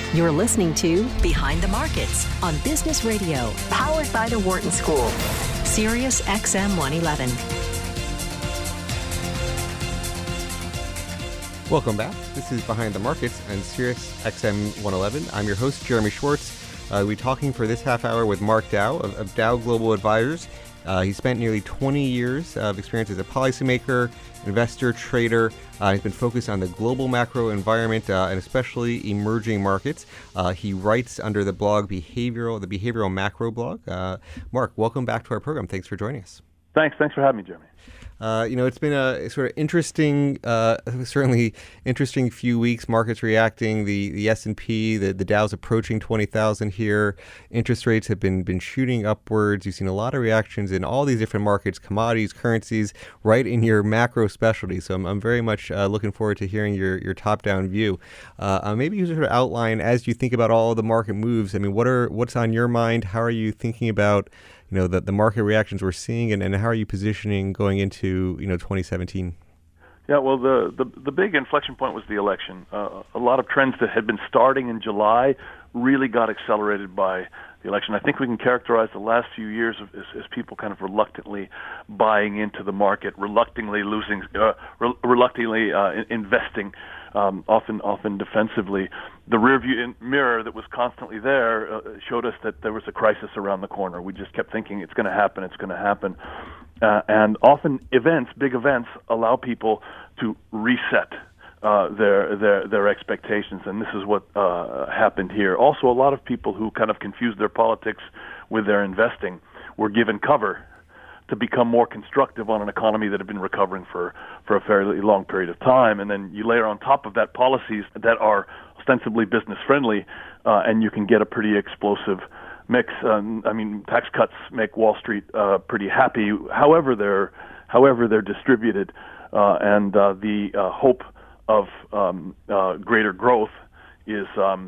You're listening to Behind the Markets on Business Radio, powered by the Wharton School, Sirius XM 111. Welcome back. This is Behind the Markets on Sirius XM 111. I'm your host, Jeremy Schwartz. We're talking for this half hour with Mark Dow of Dow Global Advisors. He spent nearly 20 years of experience as a policymaker, investor, trader. He's been focused on the global macro environment and especially emerging markets. He writes under the blog the Behavioral Macro blog. Mark, welcome back to our program. Thanks for joining us. Thanks for having me, Jeremy. It's been a sort of interesting, certainly interesting few weeks. Markets reacting. The S&P, the Dow's approaching 20,000 here. Interest rates have been shooting upwards. You've seen a lot of reactions in all these different markets, commodities, currencies, right in your macro specialty. So I'm very much looking forward to hearing your top-down view. Maybe you sort of outline as you think about all of the market moves. I mean, what's on your mind? How are you thinking about the market reactions we're seeing, and how are you positioning going into 2017? Yeah, well, the big inflection point was the election. A lot of trends that had been starting in July really got accelerated by the election. I think we can characterize the last few years as people kind of reluctantly buying into the market, reluctantly investing. Often defensively. The rearview mirror that was constantly there showed us that there was a crisis around the corner. We just kept thinking it's going to happen. And often big events, allow people to reset their expectations, and this is what happened here. Also, a lot of people who kind of confused their politics with their investing were given cover to become more constructive on an economy that had been recovering for a fairly long period of time. And then you layer on top of that policies that are ostensibly business-friendly, and you can get a pretty explosive mix. Tax cuts make Wall Street pretty happy, however they're distributed, and the hope of greater growth is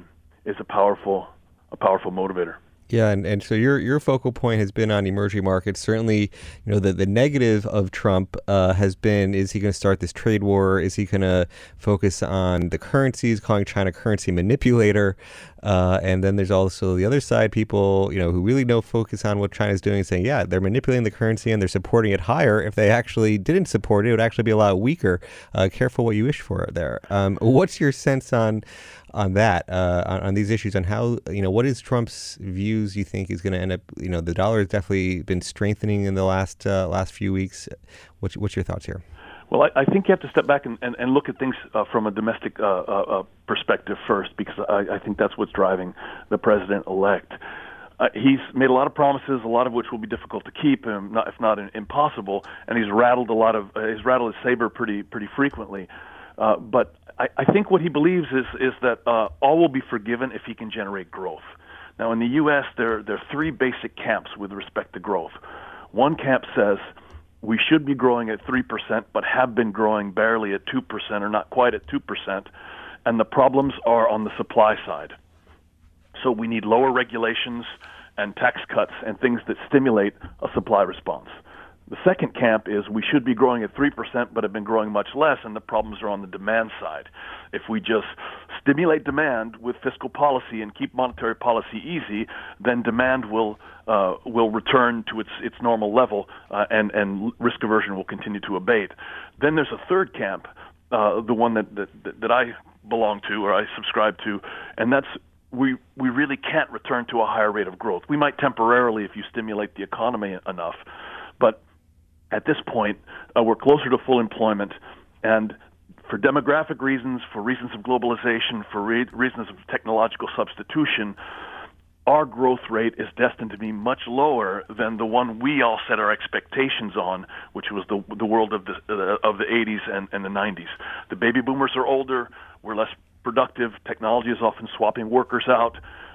a powerful motivator. Yeah, and so your focal point has been on emerging markets. Certainly, the negative of Trump has been, is he going to start this trade war? Is he going to focus on the currencies, calling China currency manipulator? And then there's also the other side, people who really don't focus on what China's doing, saying, yeah, they're manipulating the currency and they're supporting it higher. If they actually didn't support it, it would actually be a lot weaker. Careful what you wish for there. What's your sense on that, on these issues, on how, what is Trump's views you think is going to end up, the dollar has definitely been strengthening in the last few weeks. What's your thoughts here? Well, I think you have to step back and look at things from a domestic perspective first, because I think that's what's driving the president-elect. He's made a lot of promises, a lot of which will be difficult to keep, if not impossible, and he's rattled his saber pretty frequently. But I think what he believes is that all will be forgiven if he can generate growth. Now, in the U.S., there are three basic camps with respect to growth. One camp says we should be growing at 3%, but have been growing barely at 2% or not quite at 2%, and the problems are on the supply side. So we need lower regulations and tax cuts and things that stimulate a supply response. The second camp is we should be growing at 3%, but have been growing much less, and the problems are on the demand side. If we just stimulate demand with fiscal policy and keep monetary policy easy, then demand will return to its normal level, and risk aversion will continue to abate. Then there's a third camp, the one that I belong to or I subscribe to, and that's we really can't return to a higher rate of growth. We might temporarily if you stimulate the economy enough, but at this point, we're closer to full employment, and for demographic reasons, for reasons of globalization, for reasons of technological substitution, our growth rate is destined to be much lower than the one we all set our expectations on, which was the world of the 80s and the 90s. The baby boomers are older, we're less productive, technology is often swapping workers out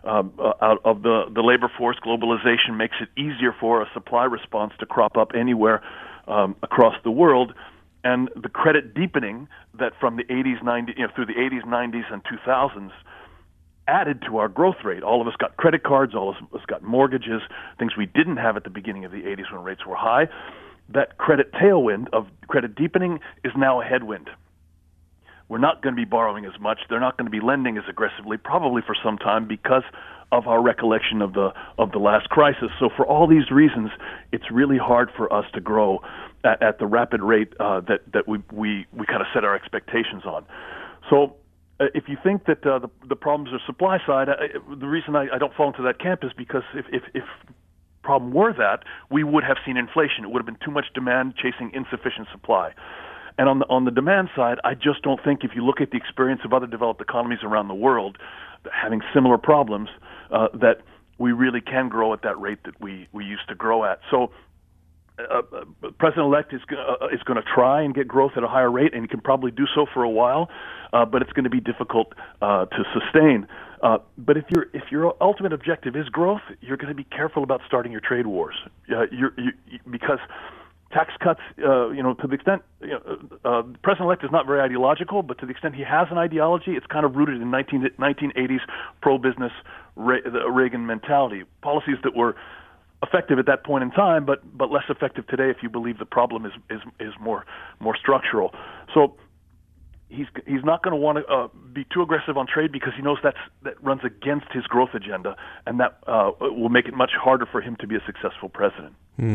of the labor force. Globalization makes it easier for a supply response to crop up anywhere across the world, and the credit deepening that from the 80s, 90s, through the 80s, 90s, and 2000s added to our growth rate. All of us got credit cards, all of us got mortgages, things we didn't have at the beginning of the 80s when rates were high. That credit tailwind of credit deepening is now a headwind. we're not going to be borrowing as much. They're not going to be lending as aggressively, probably for some time, because of our recollection of the last crisis. So for all these reasons, it's really hard for us to grow at the rapid rate that we kind of set our expectations on. So if you think that the problems are supply side, the reason I don't fall into that camp is because if problem were that, we would have seen inflation. It would have been too much demand chasing insufficient supply. And on the demand side, I just don't think, if you look at the experience of other developed economies around the world having similar problems, that we really can grow at that rate that we used to grow at. So President-elect is going to try and get growth at a higher rate, and he can probably do so for a while, but it's going to be difficult to sustain. But if your ultimate objective is growth, you're going to be careful about starting your trade wars, because tax cuts, to the extent, President-elect is not very ideological, but to the extent he has an ideology, it's kind of rooted in 1980s pro-business Reagan mentality, policies that were effective at that point in time, but less effective today if you believe the problem is more structural. So he's not going to want to be too aggressive on trade, because he knows that runs against his growth agenda, and that will make it much harder for him to be a successful president.